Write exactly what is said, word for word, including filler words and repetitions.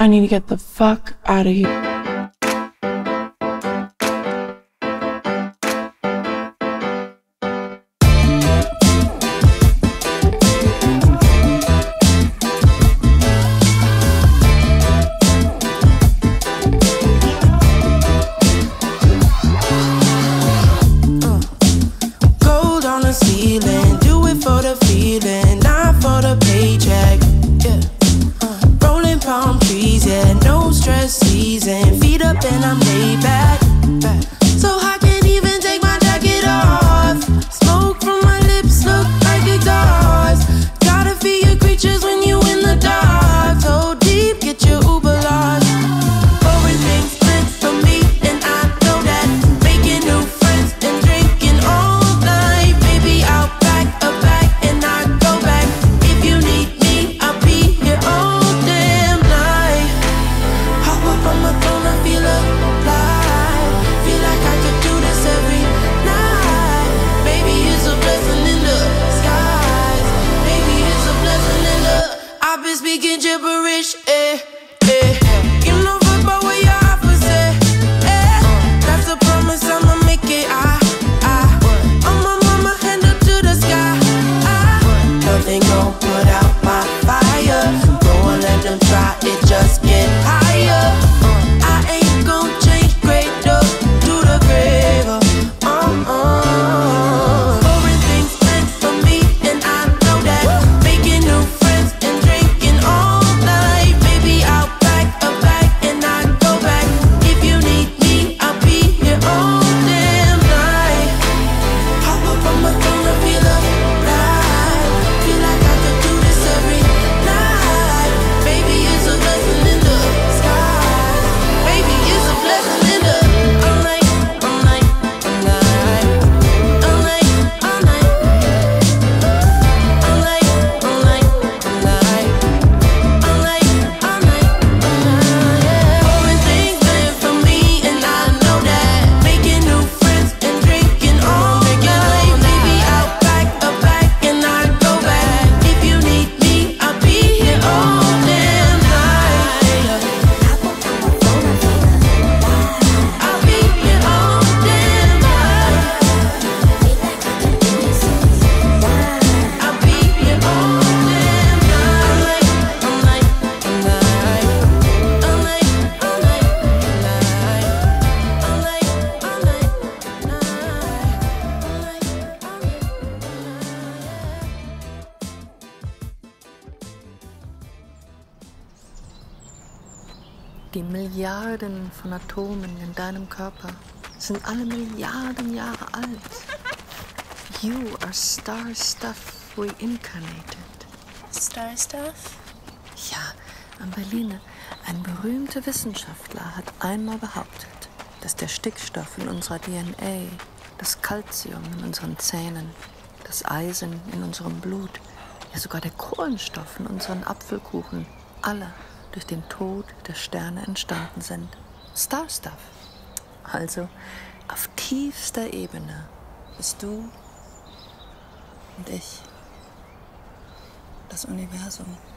I need to get the fuck out of here. Ceiling, do it for the feeling, not for the paycheck. Yeah, uh, rolling palm trees, yeah, no stress season. Feet up and I'm laid back. back. So I can't even take my jacket off. Smoke from my lips look like exhaust. Gotta feed your creatures when you in the dark. So deep, get your Uber lost. Pouring things meant for me, and I know that. Making new friends and drinking all night. Maybe I'll pack a bag and I go back. If you need me, I'll be here all damn night. Hop up on my phone, I feel alive. Feel like I could do this every night. Maybe it's a blessing in the skies. Maybe it's a blessing in the. I've been speaking gibberish, eh, eh. You know about what your offer said, eh. That's a promise, I'ma make it, I, I. On my mama, hand up to the sky, I. Nothing gon' put out my fire. Go and let them try it, just get higher. I ain't gon' change grade up to the grave, uh, uh. Pouring things meant for me, and I know that. Making new friends and drinking all night. Maybe I'll pack a bag and I go back. If you need me, I'll be here all damn night. Hop up on my phone, I feel alive. Feel like I could do this every night. Maybe it's a blessing in the skies. Maybe it's a blessing in the. All night, all night, all night. All night, all night. All night, all night, all night. All night, all night, all night, yeah. Pouring things meant for me, and I know that. Making new friends and drinking all night. Maybe I'll pack a bag and I go back. If you need me, I'll be here all damn night. I'll be here all damn night. I'll be here all damn night. All night, all night, all night, all night, all night, all night, all night, Die Milliarden von Atomen in deinem Körper sind alle Milliarden Jahre alt. You are star stuff reincarnated. Star stuff? Ja, am Berliner. Ein berühmter Wissenschaftler hat einmal behauptet, dass der Stickstoff in unserer D N A, das Calcium in unseren Zähnen, das Eisen in unserem Blut, ja sogar der Kohlenstoff in unseren Apfelkuchen, alle durch den Tod der Sterne entstanden sind. Star Stuff. Also, auf tiefster Ebene bist du und ich das Universum.